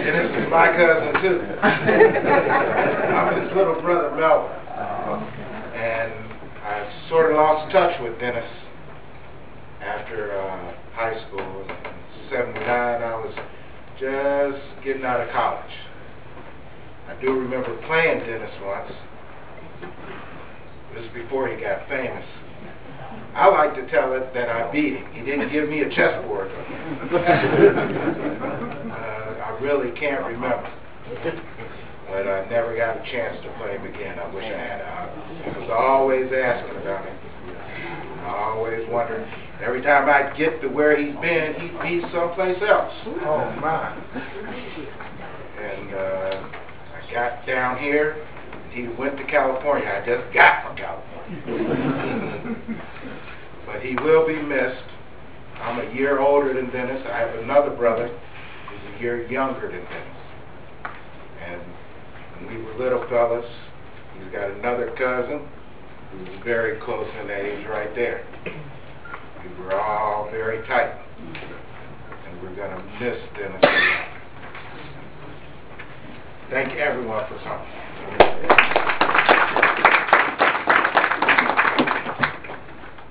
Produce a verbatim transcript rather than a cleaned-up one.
Dennis is my cousin too. I'm his little brother Melvin. And I sort of lost touch with Dennis after uh, high school. In seventy-nine, I was just getting out of college. I do remember playing Dennis once. This is before he got famous. I like to tell it that I beat him. He didn't give me a chessboard. uh, I really can't remember. But I never got a chance to play him again. I wish I had. I was always asking about him. I always wondered. Every time I'd get to where he's been, he'd be someplace else. Oh, my. And uh, I got down here. He went to California. I just got from California. But he will be missed. I'm a year older than Dennis. I have another brother who's a year younger than Dennis. And when we were little fellas, he's got another cousin who's very close in age right there. We were all very tight. And we're going to miss Dennis a lot. Thank everyone for coming.